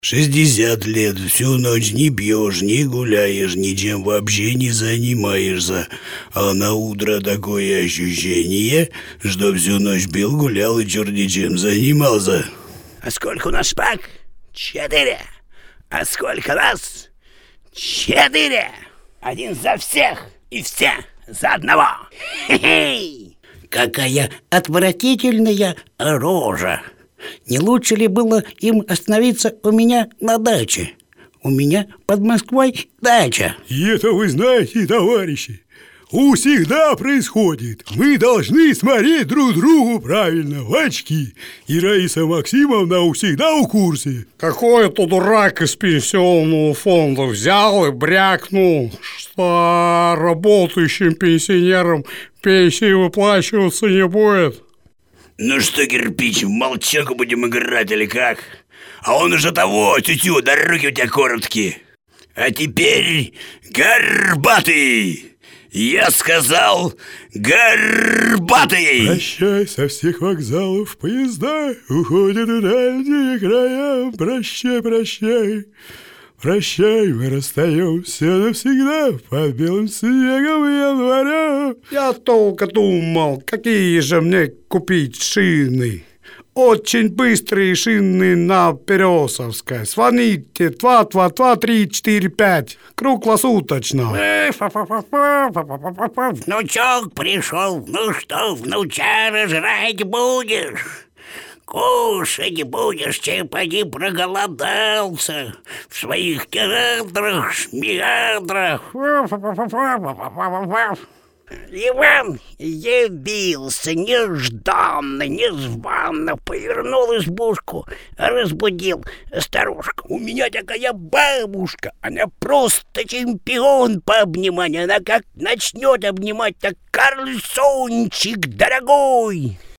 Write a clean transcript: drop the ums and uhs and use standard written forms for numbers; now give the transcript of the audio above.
60 лет, всю ночь не пьешь, не гуляешь, ничем вообще не занимаешься. А на утро такое ощущение, что всю ночь пил, гулял и черт ничем занимался. А сколько у нас шпаг? 4. А сколько нас? 4. Один за всех и все за одного. Хе-хей! Какая отвратительная рожа! Не лучше ли было им остановиться у меня на даче? У меня под Москвой дача. И это вы знаете, товарищи, всегда происходит. Мы должны смотреть друг другу правильно в очки. И Раиса Максимовна всегда в курсе. Какой-то дурак из пенсионного фонда взял и брякнул, что работающим пенсионерам пенсии выплачиваться не будет. Ну что, кирпич, в молчанку будем играть или как? А он уже того, тю-тю, да руки у тебя короткие. А теперь горбатый! Я сказал горбатый! Прощай, со всех вокзалов поезда уходят в дальние края. Прощай, прощай. Прощай, мы расстаемся навсегда под белым снегом января. Я только думал, какие же мне купить шины. Очень быстрые шины на Пересовской. Звоните 222-345. Круглосуточно. Внучок пришел. Ну что, внучара, жрать будешь? Кушать будешь, чем поди проголодался в своих театрах, шмиадрах. Иван явился нежданно, незванно, повернул избушку, разбудил старушку. У меня такая бабушка, она просто чемпион по обниманию. Она как начнет обнимать, так: Карлсончик дорогой,